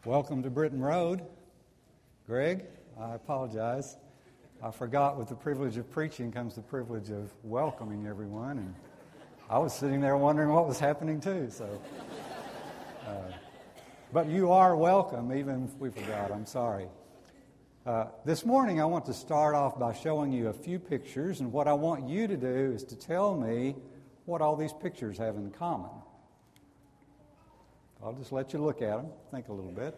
Welcome to Britton Road. Greg, I apologize. I forgot with the privilege of preaching comes the privilege of welcoming everyone, and I was sitting there wondering what was happening too. But you are welcome, even if we forgot. I'm sorry. This morning I want to start off by showing you a few pictures, and what I want you to do is to tell me what all these pictures have in common. I'll just let you look at them, think a little bit.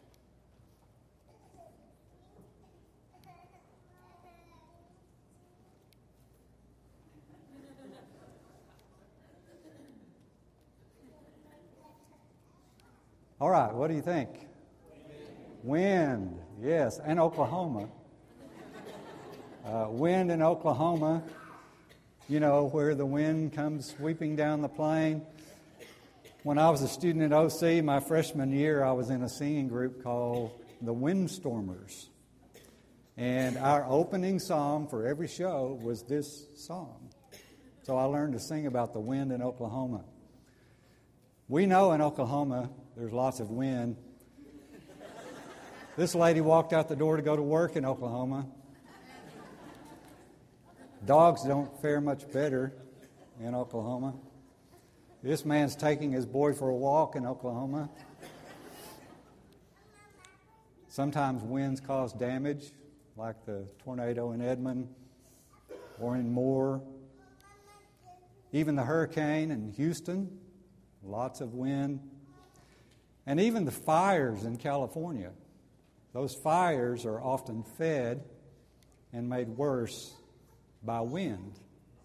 All right, what do you think? Wind, yes, and Oklahoma. Wind in Oklahoma, you know, where the wind comes sweeping down the plain. When I was a student at OC, my freshman year, I was in a singing group called the Windstormers. And our opening song for every show was this song. So I learned to sing about the wind in Oklahoma. We know in Oklahoma there's lots of wind. This lady walked out the door to go to work in Oklahoma. Dogs don't fare much better in Oklahoma. This man's taking his boy for a walk in Oklahoma. Sometimes winds cause damage, like the tornado in Edmond or in Moore. Even the hurricane in Houston, lots of wind. And even the fires in California. Those fires are often fed and made worse by wind.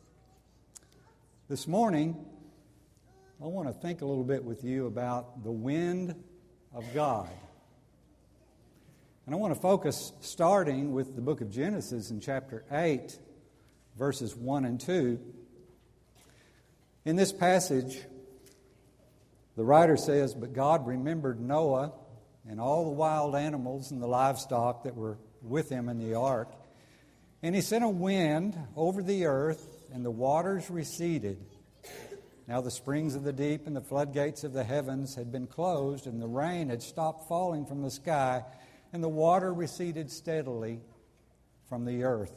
This morning, I want to think a little bit with you about the wind of God. And I want to focus starting with the book of Genesis in chapter 8, verses 1 and 2. In this passage, the writer says, "But God remembered Noah and all the wild animals and the livestock that were with him in the ark. And he sent a wind over the earth, and the waters receded. Now the springs of the deep and the floodgates of the heavens had been closed, and the rain had stopped falling from the sky, and the water receded steadily from the earth."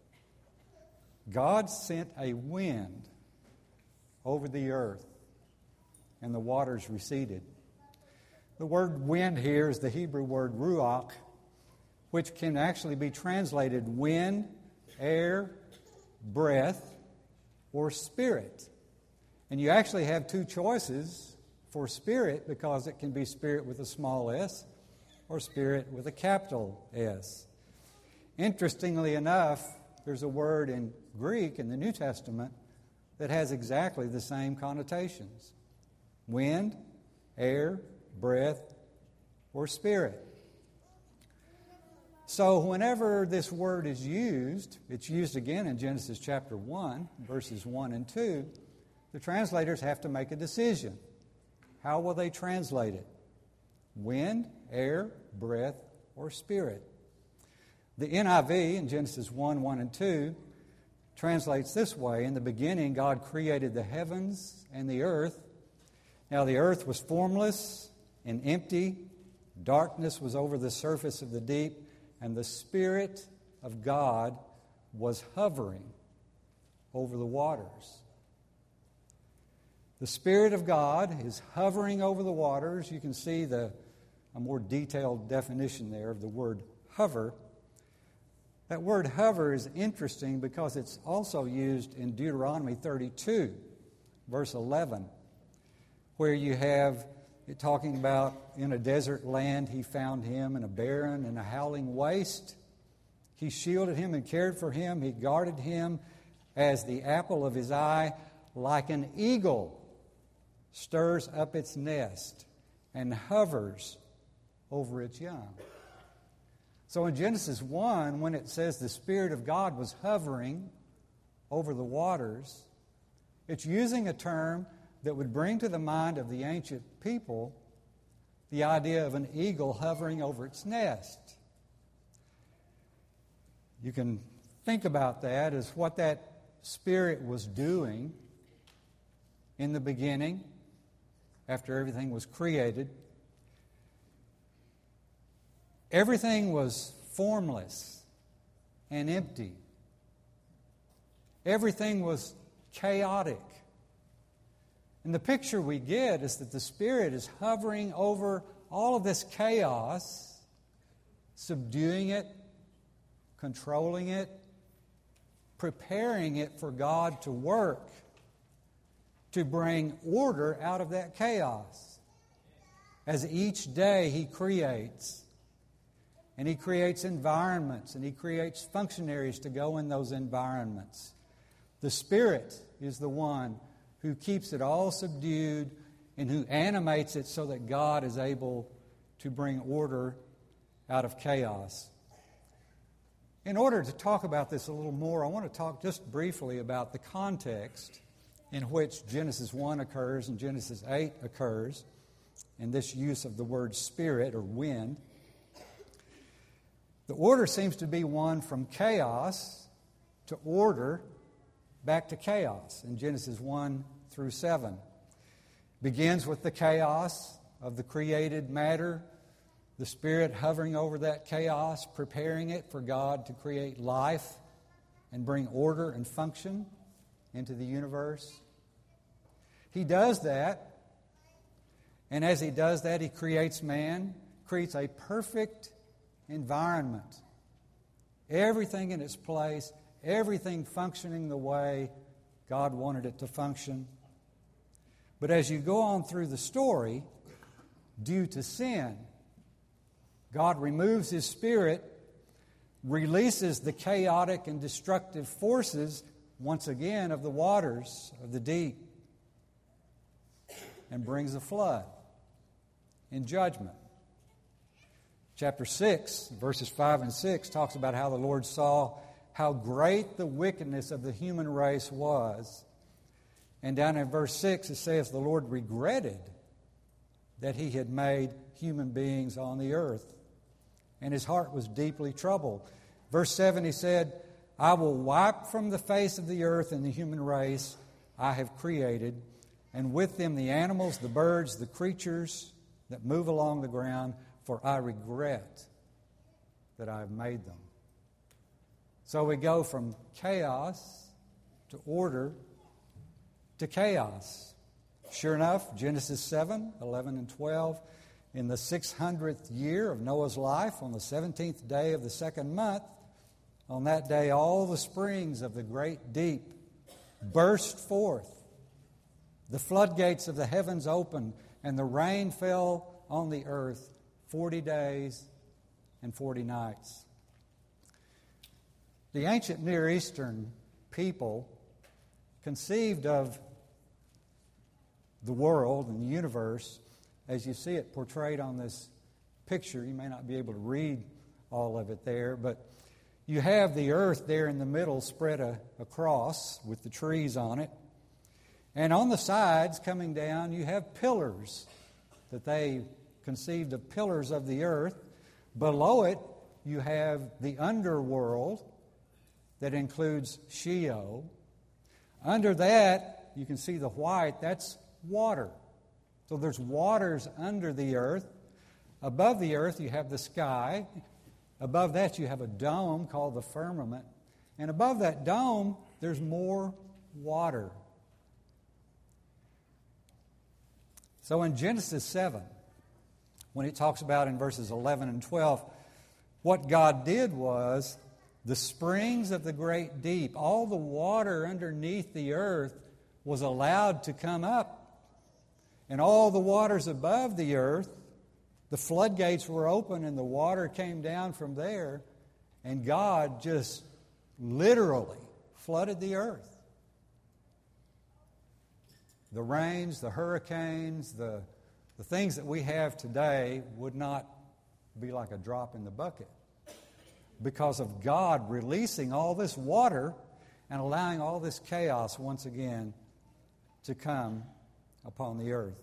God sent a wind over the earth, and the waters receded. The word wind here is the Hebrew word ruach, which can actually be translated wind, air, breath, or spirit. And you actually have two choices for spirit, because it can be spirit with a small s or spirit with a capital S. Interestingly enough, there's a word in Greek in the New Testament that has exactly the same connotations. Wind, air, breath, or spirit. So whenever this word is used, it's used again in Genesis chapter 1, verses 1 and 2, the translators have to make a decision. How will they translate it? Wind, air, breath, or spirit? The NIV in Genesis 1, 1 and 2 translates this way: "In the beginning God created the heavens and the earth. Now the earth was formless and empty. Darkness was over the surface of the deep, and the Spirit of God was hovering over the waters." The Spirit of God is hovering over the waters. You can see a more detailed definition there of the word hover. That word hover is interesting because it's also used in Deuteronomy 32, verse 11, where you have it talking about in a desert land he found him, in a barren and a howling waste. He shielded him and cared for him. He guarded him as the apple of his eye, like an eagle stirs up its nest and hovers over its young. So in Genesis 1, when it says the Spirit of God was hovering over the waters, it's using a term that would bring to the mind of the ancient people the idea of an eagle hovering over its nest. You can think about that as what that Spirit was doing in the beginning, after everything was created. everything was formless and empty. Everything was chaotic. And the picture we get is that the Spirit is hovering over all of this chaos, subduing it, controlling it, preparing it for God to work, to bring order out of that chaos. As each day He creates, and He creates environments, and He creates functionaries to go in those environments. The Spirit is the one who keeps it all subdued and who animates it so that God is able to bring order out of chaos. In order to talk about this a little more, I want to talk just briefly about the context in which Genesis 1 occurs and Genesis 8 occurs, and this use of the word spirit or wind. The order seems to be one from chaos to order back to chaos in Genesis 1 through 7. Begins with the chaos of the created matter, the Spirit hovering over that chaos, preparing it for God to create life and bring order and function into the universe. He does that, and as He does that, He creates man, creates a perfect environment. Everything in its place, everything functioning the way God wanted it to function. But as you go on through the story, due to sin, God removes His Spirit, releases the chaotic and destructive forces, once again, of the waters of the deep, and brings a flood in judgment. Chapter 6, verses 5 and 6, talks about how the Lord saw how great the wickedness of the human race was. And down in verse 6, it says, the Lord regretted that He had made human beings on the earth, and His heart was deeply troubled. Verse 7, He said, I will wipe from the face of the earth and the human race I have created, and with them the animals, the birds, the creatures that move along the ground, for I regret that I have made them. So we go from chaos to order to chaos. Sure enough, Genesis 7, 11 and 12, in the 600th year of Noah's life, on the 17th day of the second month, on that day all the springs of the great deep burst forth. The floodgates of the heavens opened, and the rain fell on the earth 40 days and 40 nights. The ancient Near Eastern people conceived of the world and the universe as you see it portrayed on this picture. You may not be able to read all of it there, but you have the earth there in the middle spread across with the trees on it. And on the sides coming down, you have pillars that they conceived of pillars of the earth. Below it, you have the underworld that includes Sheol. Under that, you can see the white, that's water. So there's waters under the earth. Above the earth, you have the sky. Above that, you have a dome called the firmament. And above that dome, there's more water. So in Genesis 7, when it talks about in verses 11 and 12, what God did was the springs of the great deep, all the water underneath the earth was allowed to come up. And all the waters above the earth, the floodgates were open and the water came down from there. And God just literally flooded the earth. The rains, the hurricanes, the things that we have today would not be like a drop in the bucket because of God releasing all this water and allowing all this chaos once again to come upon the earth.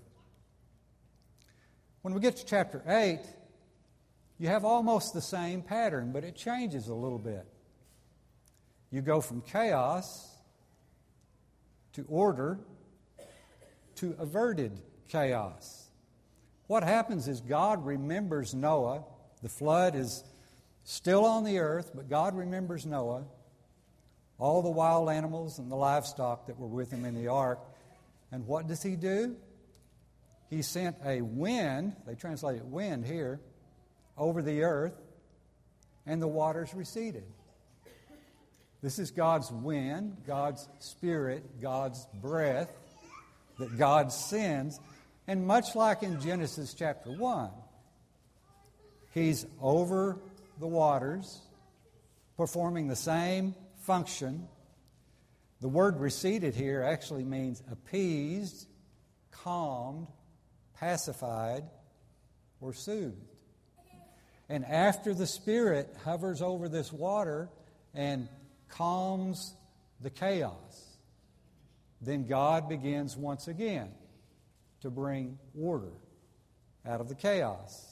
When we get to chapter 8, you have almost the same pattern, but it changes a little bit. You go from chaos to order to averted chaos. What happens is God remembers Noah The flood is still on the earth, but God remembers Noah, all the wild animals and the livestock that were with him in the ark. And what does he do? He sent a wind, they translate it wind here, over the earth, and the waters receded. This is God's wind, God's Spirit, God's breath that God sends. And much like in Genesis chapter 1, He's over the waters, performing the same function. The word receded here actually means appeased, calmed, pacified, or soothed. And after the Spirit hovers over this water and calms the chaos, then God begins once again to bring order out of the chaos.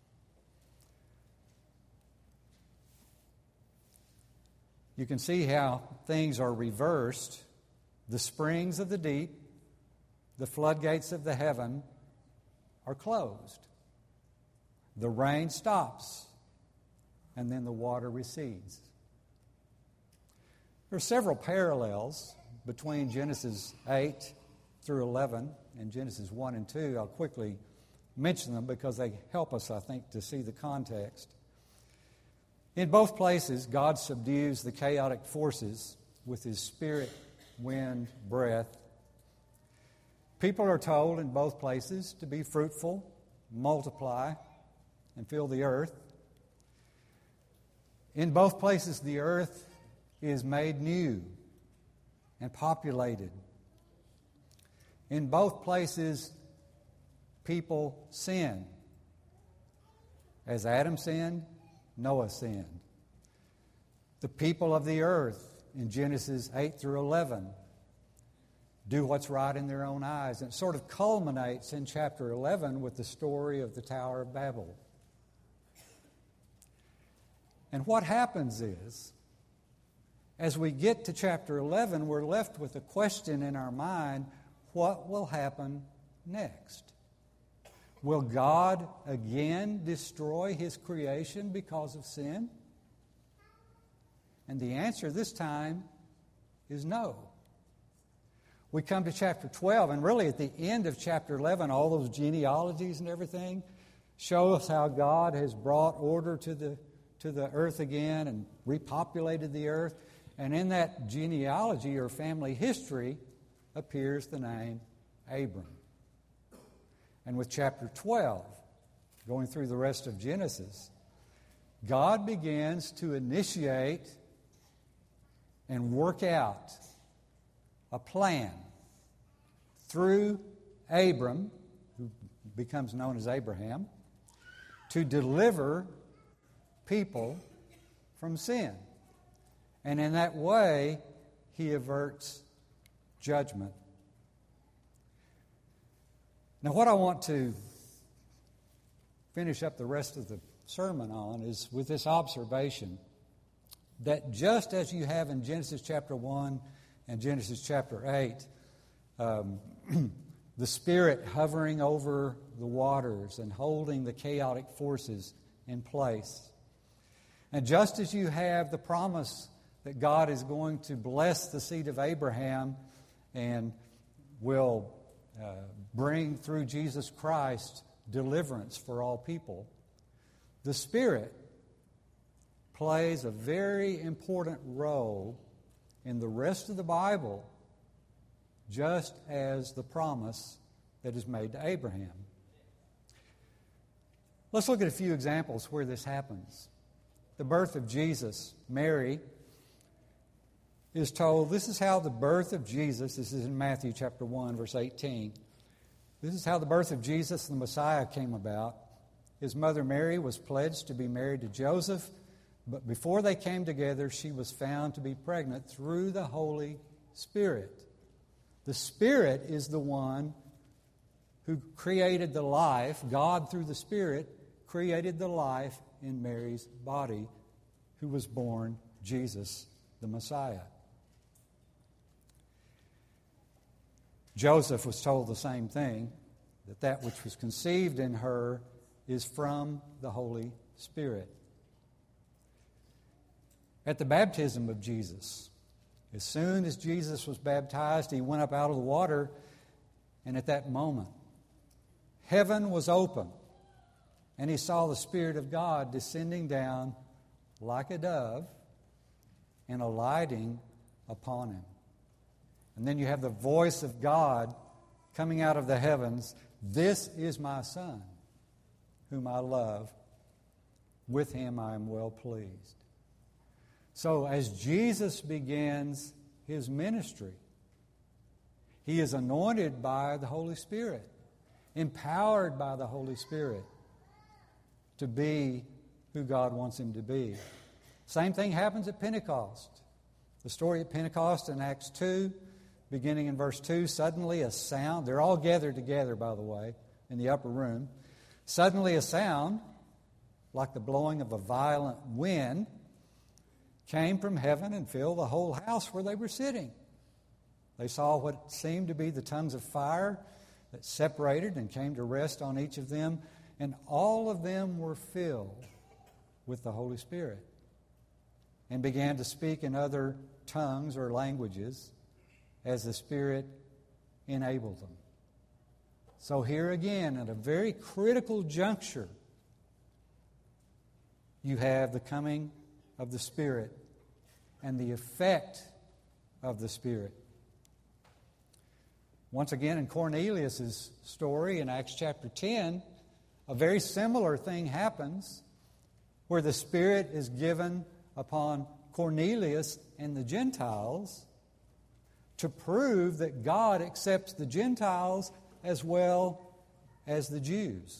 You can see how things are reversed. The springs of the deep, the floodgates of the heaven are closed. The rain stops, and then the water recedes. There are several parallels between Genesis 8 through 11 and Genesis 1 and 2. I'll quickly mention them because they help us, I think, to see the context. In both places, God subdues the chaotic forces with His Spirit, wind, breath. People are told in both places to be fruitful, multiply, and fill the earth. In both places, the earth is made new and populated. In both places, people sin. As Adam sinned, Noah sinned. The people of the earth in Genesis 8 through 11 do what's right in their own eyes. And it sort of culminates in chapter 11 with the story of the Tower of Babel. And what happens is, as we get to chapter 11, we're left with a question in our mind: what will happen next? Will God again destroy His creation because of sin? And the answer this time is no. We come to chapter 12, and really at the end of chapter 11, all those genealogies and everything show us how God has brought order to the earth again and repopulated the earth. And in that genealogy or family history appears the name Abram. And with chapter 12, going through the rest of Genesis, God begins to initiate and work out a plan through Abram, who becomes known as Abraham, to deliver people from sin. And in that way, He averts judgment. Now, what I want to finish up the rest of the sermon on is with this observation that just as you have in Genesis chapter 1 and Genesis chapter 8, the Spirit hovering over the waters and holding the chaotic forces in place. And just as you have the promise that God is going to bless the seed of Abraham and will bring through Jesus Christ deliverance for all people, the Spirit plays a very important role in the rest of the Bible, just as the promise that is made to Abraham. Let's look at a few examples where this happens. The birth of Jesus. Mary is told, this is how the birth of Jesus, this is in Matthew chapter 1, verse 18. This is how the birth of Jesus, the Messiah, came about. His mother Mary was pledged to be married to Joseph, but before they came together, she was found to be pregnant through the Holy Spirit. The Spirit is the one who created the life. God, through the Spirit, created the life in Mary's body, who was born Jesus, the Messiah. Joseph was told the same thing, that which was conceived in her is from the Holy Spirit. At the baptism of Jesus, as soon as Jesus was baptized, he went up out of the water, and at that moment, heaven was open, and he saw the Spirit of God descending down like a dove and alighting upon him. And then you have the voice of God coming out of the heavens, "This is my Son, whom I love. With him I am well pleased." So as Jesus begins his ministry, he is anointed by the Holy Spirit, empowered by the Holy Spirit to be who God wants him to be. Same thing happens at Pentecost. The story at Pentecost in Acts 2, beginning in verse 2, suddenly a sound, they're all gathered together, by the way, in the upper room. Suddenly a sound, like the blowing of a violent wind, came from heaven and filled the whole house where they were sitting. They saw what seemed to be the tongues of fire that separated and came to rest on each of them, and all of them were filled with the Holy Spirit and began to speak in other tongues or languages as the Spirit enabled them. So here again, at a very critical juncture, you have the coming of the Spirit and the effect of the Spirit. Once again, in Cornelius' story in Acts chapter 10, a very similar thing happens where the Spirit is given upon Cornelius and the Gentiles to prove that God accepts the Gentiles as well as the Jews.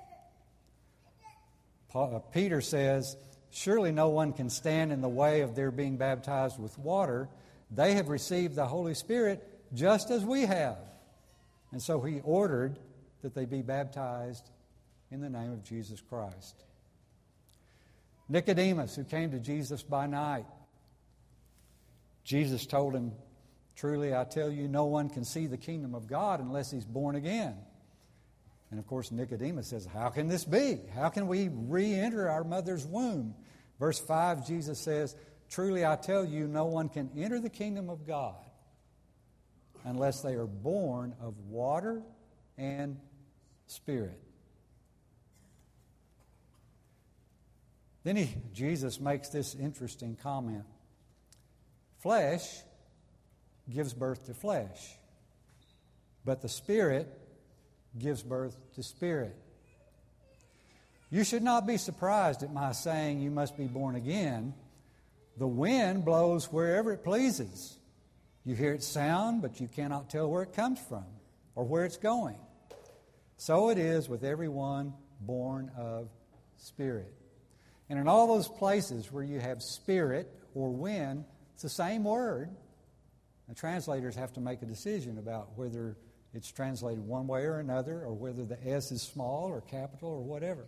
Peter says, "Surely no one can stand in the way of their being baptized with water. They have received the Holy Spirit just as we have." And so he ordered that they be baptized in the name of Jesus Christ. Nicodemus, who came to Jesus by night, Jesus told him, "Truly I tell you, no one can see the kingdom of God unless he's born again." And of course Nicodemus says, "How can this be? How can we re-enter our mother's womb?" Verse 5, Jesus says, "Truly I tell you, no one can enter the kingdom of God unless they are born of water and Spirit." Then Jesus makes this interesting comment. Flesh gives birth to flesh, but the Spirit gives birth to spirit. You should not be surprised at my saying you must be born again. The wind blows wherever it pleases. You hear its sound, but you cannot tell where it comes from or where it's going. So it is with everyone born of Spirit. And in all those places where you have spirit or wind, it's the same word. The translators have to make a decision about whether it's translated one way or another, or whether the S is small or capital or whatever.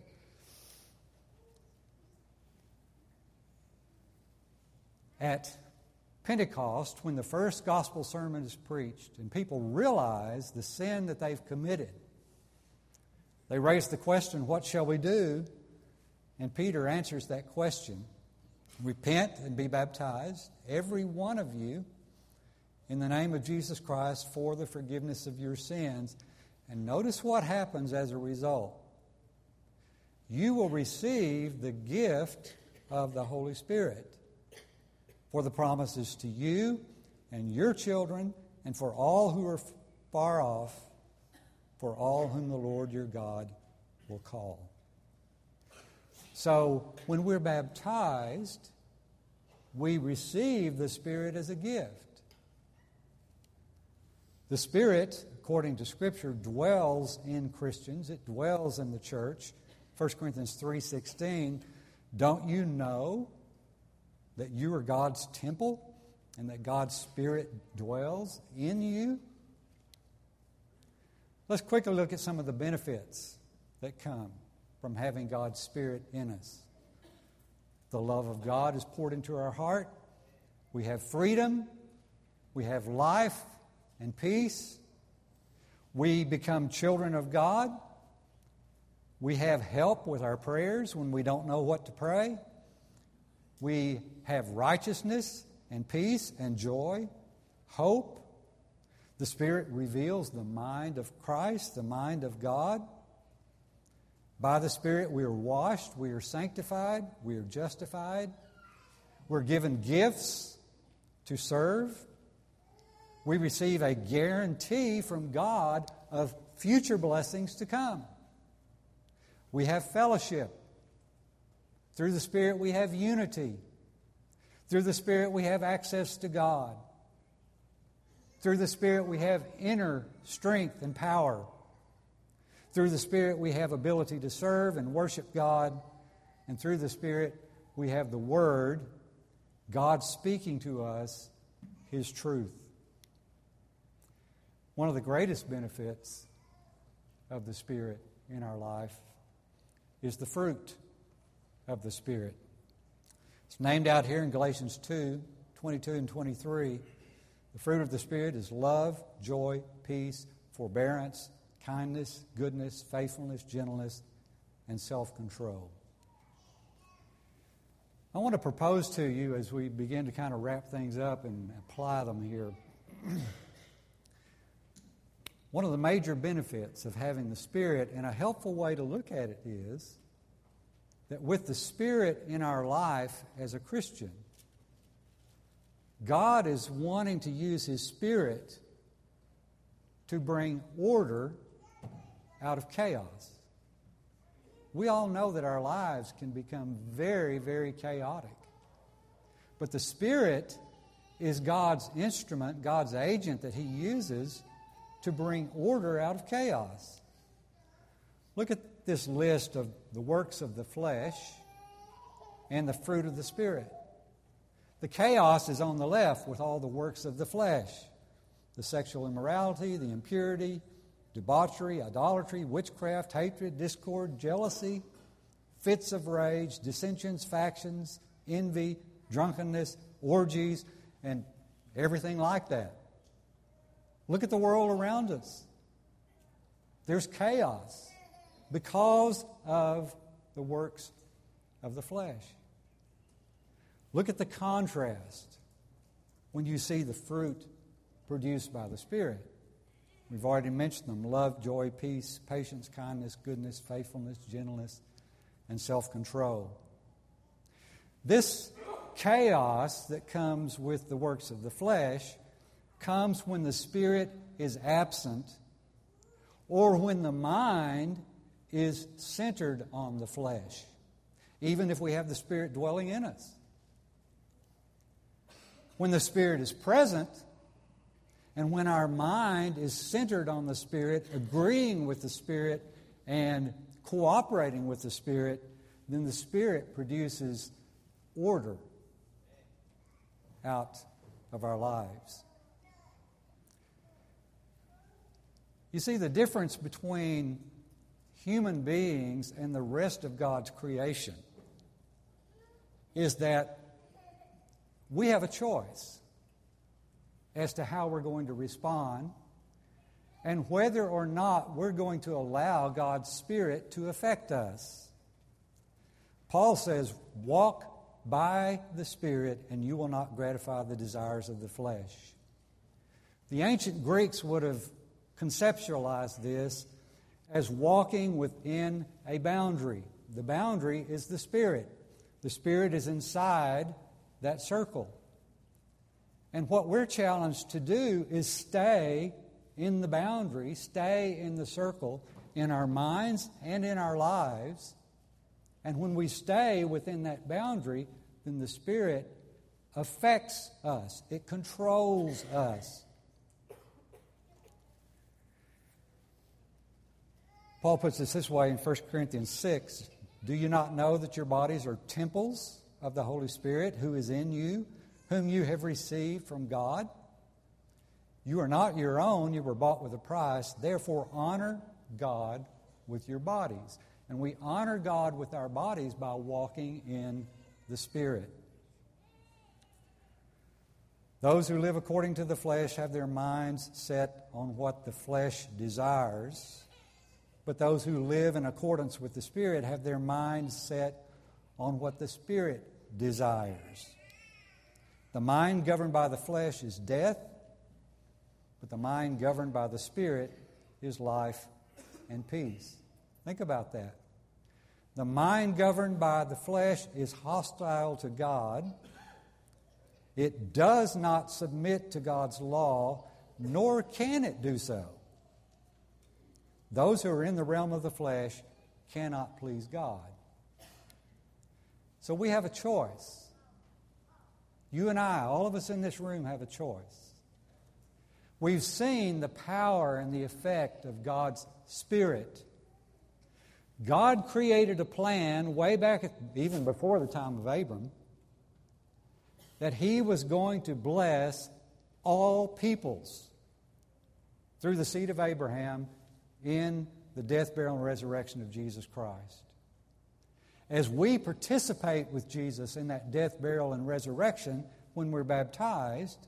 At Pentecost, when the first gospel sermon is preached and people realize the sin that they've committed, they raise the question, "What shall we do?" And Peter answers that question. "Repent and be baptized, every one of you, in the name of Jesus Christ for the forgiveness of your sins." And notice what happens as a result. You will receive the gift of the Holy Spirit. For the promises to you and your children and for all who are far off, for all whom the Lord your God will call. So when we're baptized, we receive the Spirit as a gift. The Spirit, according to Scripture, dwells in Christians. It dwells in the church. 1 Corinthians 3:16, "Don't you know that you are God's temple and that God's Spirit dwells in you?" Let's quickly look at some of the benefits that come from having God's Spirit in us. The love of God is poured into our heart. We have freedom. We have life and peace. We become children of God. We have help with our prayers when we don't know what to pray. We have righteousness and peace and joy, hope. The Spirit reveals the mind of Christ, the mind of God. By the Spirit we are washed, we are sanctified, we are justified. We're given gifts to serve. We receive a guarantee from God of future blessings to come. We have fellowship. Through the Spirit we have unity. Through the Spirit we have access to God. Through the Spirit we have inner strength and power. Through the Spirit we have ability to serve and worship God. And through the Spirit we have the Word, God speaking to us His truth. One of the greatest benefits of the Spirit in our life is the fruit of the Spirit. It's named out here in Galatians 2:22 and 23. The fruit of the Spirit is love, joy, peace, forbearance, kindness, goodness, faithfulness, gentleness, and self-control. I want to propose to you as we begin to kind of wrap things up and apply them here. One of the major benefits of having the Spirit, and a helpful way to look at it, is that with the Spirit in our life as a Christian, God is wanting to use His Spirit to bring order out of chaos. We all know that our lives can become very, very chaotic. But the Spirit is God's instrument, God's agent that He uses to bring order out of chaos. Look at this list of the works of the flesh and the fruit of the Spirit. The chaos is on the left with all the works of the flesh. The sexual immorality, the impurity, debauchery, idolatry, witchcraft, hatred, discord, jealousy, fits of rage, dissensions, factions, envy, drunkenness, orgies, and everything like that. Look at the world around us. There's chaos because of the works of the flesh. Look at the contrast when you see the fruit produced by the Spirit. We've already mentioned them: love, joy, peace, patience, kindness, goodness, faithfulness, gentleness, and self-control. This chaos that comes with the works of the flesh comes when the Spirit is absent or when the mind is centered on the flesh, even if we have the Spirit dwelling in us. When the Spirit is present and when our mind is centered on the Spirit, agreeing with the Spirit and cooperating with the Spirit, then the Spirit produces order out of our lives. You see, the difference between human beings and the rest of God's creation is that we have a choice as to how we're going to respond and whether or not we're going to allow God's Spirit to affect us. Paul says, walk by the Spirit and you will not gratify the desires of the flesh. The ancient Greeks would have conceptualized this as walking within a boundary. The boundary is the Spirit. The Spirit is inside that circle. And what we're challenged to do is stay in the boundary, stay in the circle, in our minds and in our lives. And when we stay within that boundary, then the Spirit affects us. It controls us. Paul puts it this way in 1 Corinthians 6. Do you not know that your bodies are temples of the Holy Spirit who is in you, whom you have received from God? You are not your own, you were bought with a price. Therefore, honor God with your bodies. And we honor God with our bodies by walking in the Spirit. Those who live according to the flesh have their minds set on what the flesh desires. But those who live in accordance with the Spirit have their minds set on what the Spirit desires. The mind governed by the flesh is death, but the mind governed by the Spirit is life and peace. Think about that. The mind governed by the flesh is hostile to God. It does not submit to God's law, nor can it do so. Those who are in the realm of the flesh cannot please God. So we have a choice. You and I, all of us in this room, have a choice. We've seen the power and the effect of God's Spirit. God created a plan way back, even before the time of Abram, that He was going to bless all peoples through the seed of Abraham in the death, burial, and resurrection of Jesus Christ. As we participate with Jesus in that death, burial, and resurrection when we're baptized,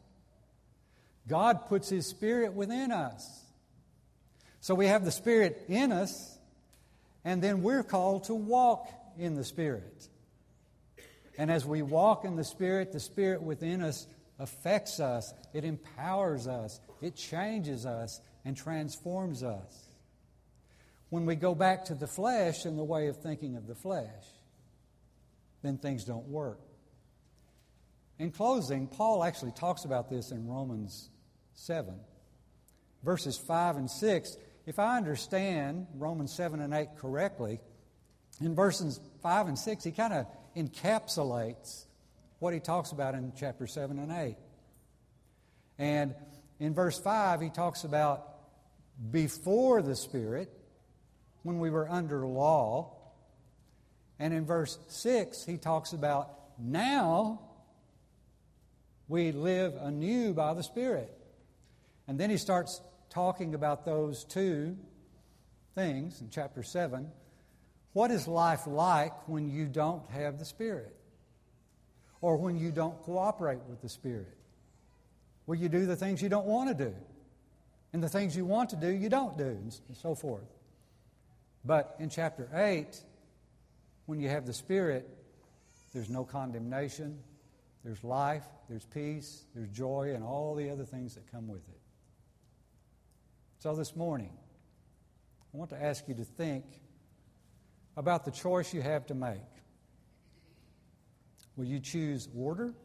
God puts His Spirit within us. So we have the Spirit in us, and then we're called to walk in the Spirit. And as we walk in the Spirit within us affects us, it empowers us, it changes us, and transforms us. When we go back to the flesh and the way of thinking of the flesh, then things don't work. In closing, Paul actually talks about this in Romans 7, verses 5 and 6. If I understand Romans 7 and 8 correctly, in verses 5 and 6, he kind of encapsulates what he talks about in chapter 7 and 8. And in verse 5, he talks about before the Spirit, when we were under law. And in verse 6, he talks about now we live anew by the Spirit. And then he starts talking about those two things in chapter 7. What is life like when you don't have the Spirit? Or when you don't cooperate with the Spirit? Well, you do the things you don't want to do. And the things you want to do, you don't do, and so forth. But in chapter 8, when you have the Spirit, there's no condemnation, there's life, there's peace, there's joy, and all the other things that come with it. So this morning, I want to ask you to think about the choice you have to make. Will you choose order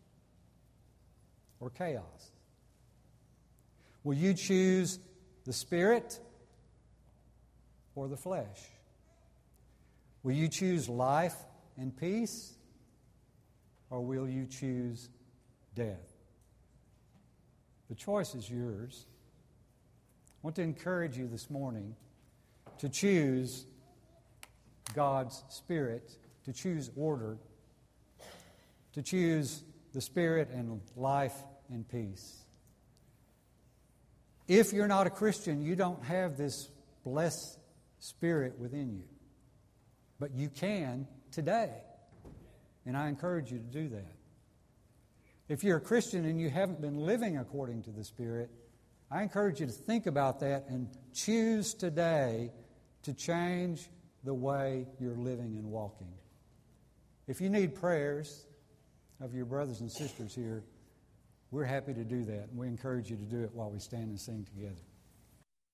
or chaos? Will you choose the Spirit or the flesh? Will you choose life and peace, or will you choose death? The choice is yours. I want to encourage you this morning to choose God's Spirit, to choose order, to choose the Spirit and life and peace. If you're not a Christian, you don't have this blessed Spirit within you. But you can today. And I encourage you to do that. If you're a Christian and you haven't been living according to the Spirit, I encourage you to think about that and choose today to change the way you're living and walking. If you need prayers of your brothers and sisters here, we're happy to do that. And we encourage you to do it while we stand and sing together.